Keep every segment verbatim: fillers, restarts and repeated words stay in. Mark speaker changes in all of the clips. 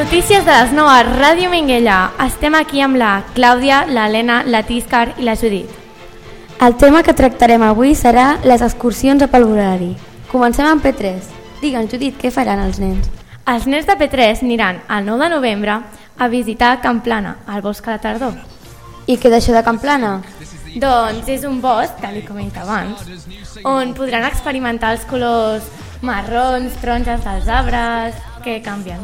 Speaker 1: Notícies de les nou a Ràdio Minguella. Estem aquí amb la Clàudia, l'Helena, la Tíscar i la Judit.
Speaker 2: El tema que tractarem avui serà les excursions a Palvorari. Comencem amb P tres. Digue'ns, Judit, què faran els nens?
Speaker 1: Els nens de P tres aniran el nou de novembre a visitar Camplana, al bosc a la tardor.
Speaker 2: I què d'això de Camplana?
Speaker 1: Doncs és un bosc, tal com he dit abans, on podran experimentar els colors marrons, taronges dels arbres, que canvien.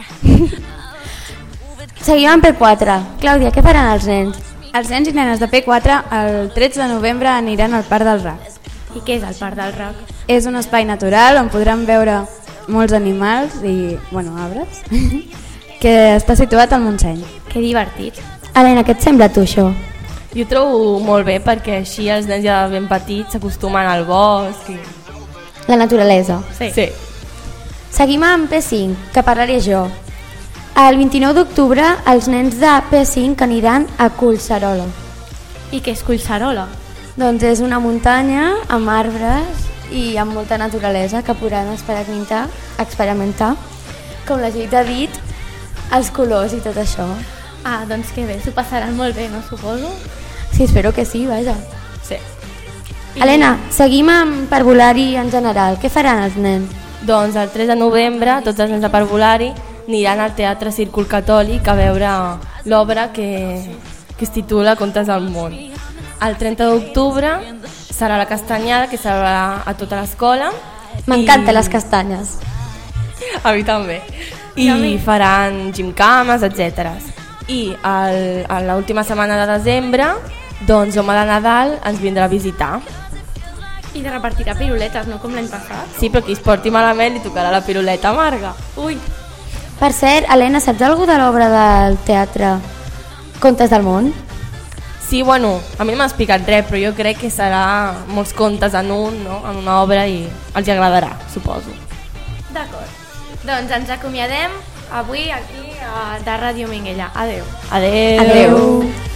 Speaker 2: Seguim amb P quatre. Clàudia, què faran els nens?
Speaker 3: Els nens i nenes de P quatre el tretze de novembre aniran al Parc del Rac.
Speaker 1: I què és el Parc del Rac?
Speaker 3: És un espai natural on podran veure molts animals i, bueno, arbres, que està situat al Montseny.
Speaker 1: Que divertit.
Speaker 2: Helena, què et sembla a tu això?
Speaker 4: Jo ho trobo molt bé perquè així els nens ja ben petits s'acostumen al bosc. I...
Speaker 2: La naturalesa.
Speaker 1: Sí.
Speaker 4: sí.
Speaker 2: Seguim amb P cinc, que parlaré jo. El vint-i-nou d'octubre els nens de P cinc aniran a Collserola.
Speaker 1: I què és Collserola?
Speaker 2: Doncs és una muntanya amb arbres i amb molta naturalesa que podran experimentar, experimentar com la Judit ha dit, els colors i tot això.
Speaker 1: Ah, doncs que bé, s'ho passaran molt bé, no suposo?
Speaker 2: Sí, espero que sí, vaja.
Speaker 4: Sí.
Speaker 2: I... Helena, seguim amb Parvulari en general. Què faran els nens?
Speaker 4: Doncs el tres de novembre tots els nens de Parvulari aniran al Teatre Círcul Catòlic a veure l'obra que, que es titula Contes del món. El trenta d'octubre serà la castanyada que serà a tota l'escola.
Speaker 2: M'encanten
Speaker 4: i...
Speaker 2: les castanyes.
Speaker 4: A mi també. I faran gimcames, etcètera. I el, a l'última setmana de desembre, doncs Home de Nadal ens vindrà a visitar.
Speaker 1: I de repartirà piruletes, no com l'any passat?
Speaker 4: Sí, però qui es porti malament li tocarà la piruleta amarga.
Speaker 1: Ui!
Speaker 2: Per cert, Helena, saps alguna de l'obra del teatre Contes del món?
Speaker 4: Sí, bueno, a mi no m'ha explicat res, però jo crec que serà molts contes en un, no? En una obra i els agradarà, suposo.
Speaker 1: D'acord. Doncs ens acomiadem avui aquí a, de Ràdio Minguella. Adéu.
Speaker 4: Adéu.
Speaker 2: Adéu.